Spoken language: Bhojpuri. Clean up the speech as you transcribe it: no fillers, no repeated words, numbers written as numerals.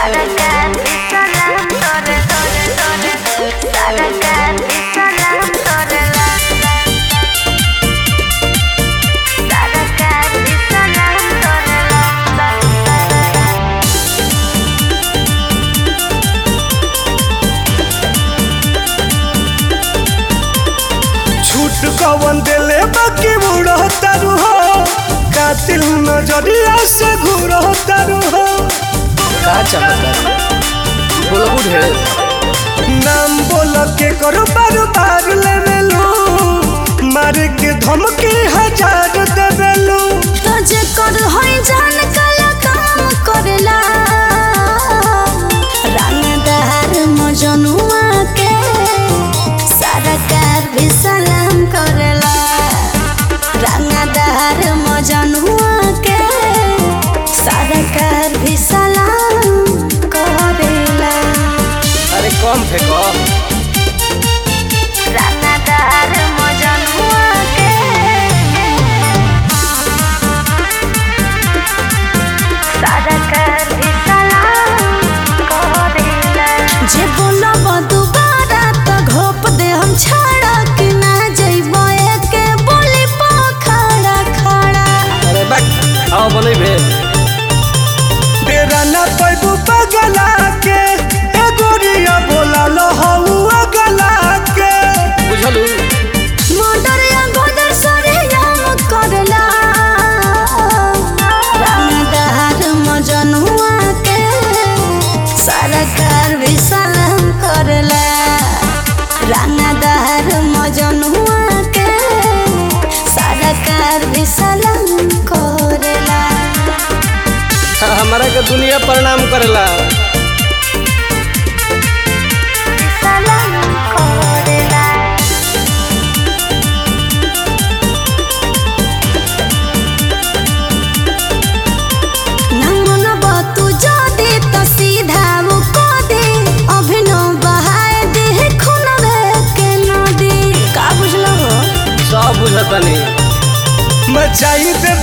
कवन दिले बाकी बुढ़ो तारू हो कातिल नजरिया से घूरो तारू हो का चमत्कार बोलो ढेर नाम बोल के करो बार बार लेवेलू मार के धमकी 1000 देवेलू तुझे कर होई जान काला काम करला रंगदार मजनुआ के सरकार भी सलाम करला रंगदार मजनुआ के सरकार भी सलाम करेला। अरे कम फेंको रंगदार मजनुआ के सरकार भी सलाम करेला। जे बोलब दोबारा त घोप दे हम छाड़ा कि ना जइबो एके बोली पखड़ा खड़ा। अरे बैक आओ बोले बे डेरा ना पैबू पगला के ए गोरिया बोला लो हऊ अगला के बुझलू मोटर या गोदर सरे याम करला रंगदार मजनुआ के सरकार भी सलाम करला रंगदार मजनुआ के सरकार भी सलाम करला। हमारा के दुनिया प्रणाम करेला सलाम करला। नमन बतू जदे त सीधा वो को दे अभिनव बहाए दे खुनवे के नदी का बुझलो हो सब बुझतनी मचाई दे